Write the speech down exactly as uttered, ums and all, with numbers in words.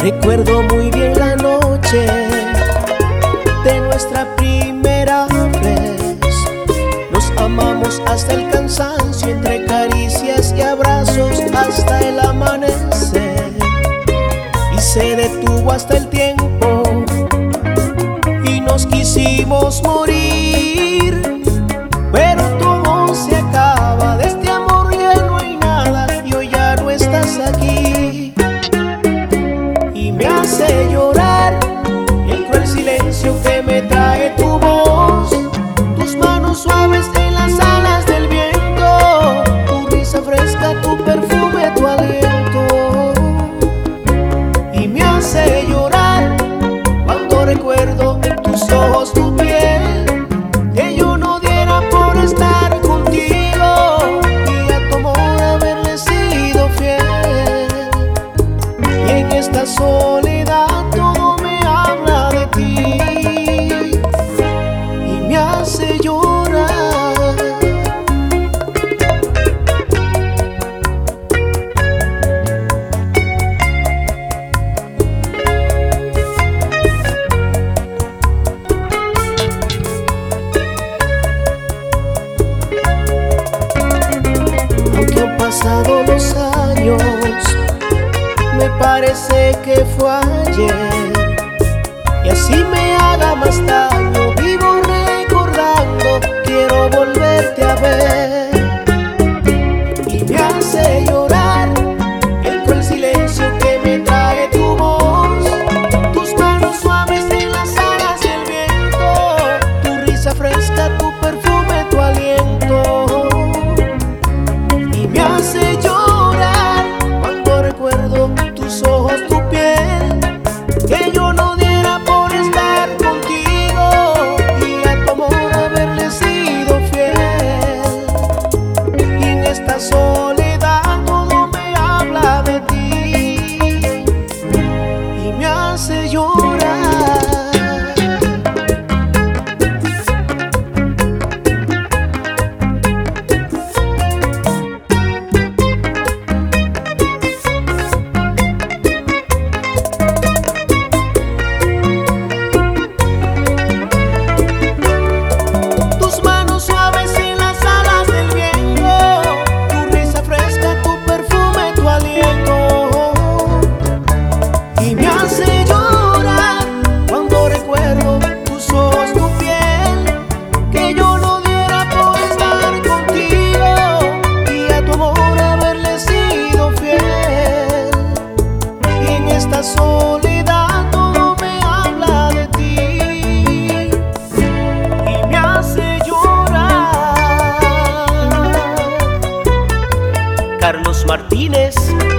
Recuerdo muy bien la noche de nuestra primera vez. Nos amamos hasta el cansancio, entre caricias y abrazos hasta el amanecer. Y se detuvo hasta el tiempo y nos quisimos morir. Pero todo se acaba, de este amor ya no hay nada y hoy ya no estás aquí. Y me hace llorar el cruel silencio que me trae tu voz, tus manos suaves en las alas del viento, tu risa fresca, tu perfume, tu aliento. Y me hace llorar cuando recuerdo tus ojos, tu piel, que yo no diera por estar contigo y a tu amor haberle sido fiel. Y en esta soledad todo me habla de ti y me hace llorar. Aunque han pasado los años, me parece que fue ayer, y así me haga más daño, vivo recordando, quiero volverte a ver. Y me hace llorar el cruel silencio que me trae tu voz, tus manos suaves en las alas del viento, tu risa fresca, tu perfume, tu aliento. Y me hace llorar cuando recuerdo tus ojos, tu piel, que yo no diera por estar contigo y a tu amor haberle sido fiel. Y en esta soledad todo me habla de ti y me hace llorar. Soledad todo me habla de ti y me hace llorar. Carlos Martínez.